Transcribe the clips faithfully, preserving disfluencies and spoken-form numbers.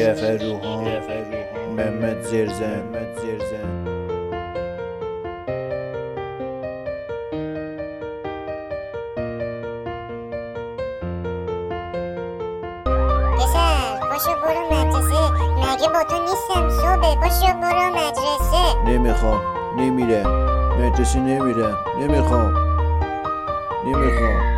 جعفر روحان، محمد زرزن. پسر پاشو برو مدرسه، مگه با تو نیستم صبح؟ پاشو برو مدرسه. نمیخوام، نمیرم مدرسه، نمیرم، نمیخوام نمیخوام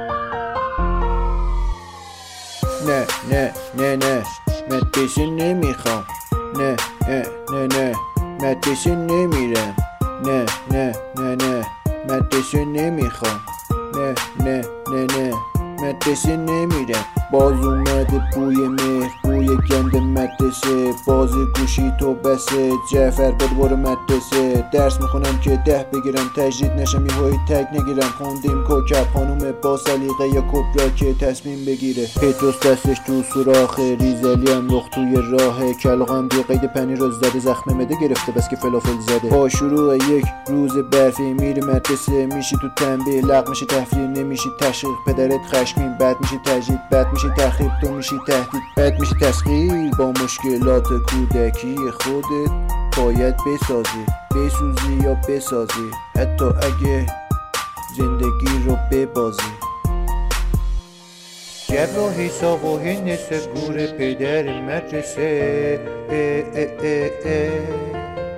نه نه نه نه مدرسه نمیخوام، نه نه نه نه مدرسه نمیرم، نه نه نه نه مدرسه نمیخوام، نه نه نه نه مدرسه نمیرم. باز اومده بوی مهر، بوی گند مدرسه، باز گوشی تو بسه. جعفر بده برو مدرسه، درس میخونم که ده بگیرم، تجدید نشم یه هایی تگ نگیرم. خوندیم کوکب خانوم با سلیقه یا کبرا که تصمیم بگیره. پتروس دستش تو سوراخه، ریزلی هم لخت توی راه، کلاغم بی قید پنیر رو زده، زخم مده گرفته بس که فلافل زده. با شروع یک روز برفی میری مدرسه، میشی تو تنبیه، لغ میشی تفریح، نمیشی تشویق، پدرت خشمین، بعد میشی تجدید، بعد میشی تخریب، تو میشی تهدید، بعد میشی تسخیر. با مشکلات کودکی خودت باید بسازی، بسوزی یا بسازی، حتی اگه زندگی رو ببازی. جبر و حساب و هندسه، گور پدر مدرسه. اه اه اه اه.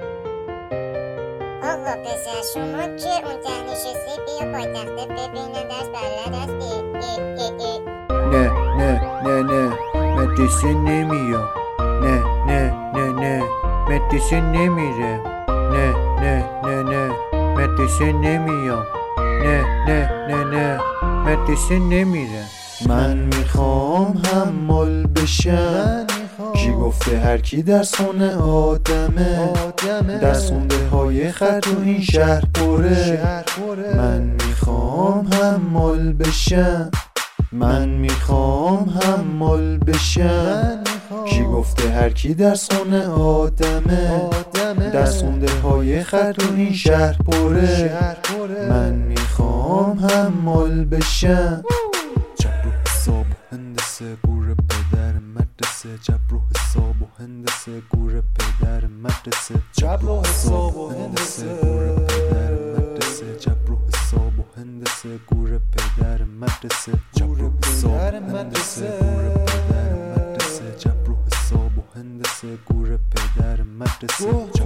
آقا پسر شما که اون ته نشستی، بیا پایتخته ببینم درس بلد هستی. اه اه اه. نه نه نه نه مدرسه نمیام، نه نه نه نه مدرسه نمیرم، نه نه نه نه مدرسه نمیام، نه نه نه نه مدرسه نمیرم. من میخوام حمال بشم، کی گفته هر کی درس خونه آدمه؟ درس خونده های خر تو این شهر پره. من میخوام حمال بشم، من میخوام حمال بشم، کی گفته هر کی درس خونه آدمه؟ درس خونده های خر تو این شهر پره. من میخوام حمال بشم. جبر و حساب و هندسه، گور پدر مدرسه. جبر و حساب و هندسه، گور پدر مدرسه. جبر و حساب و هندسه، گور پدر مدرسه. جبر و حساب و هندسه، گور پدر مدرسه. جبر و حساب و هندسه، گور پدر مدرسه. جبر و حساب و هندسه، گور پدر مدرسه.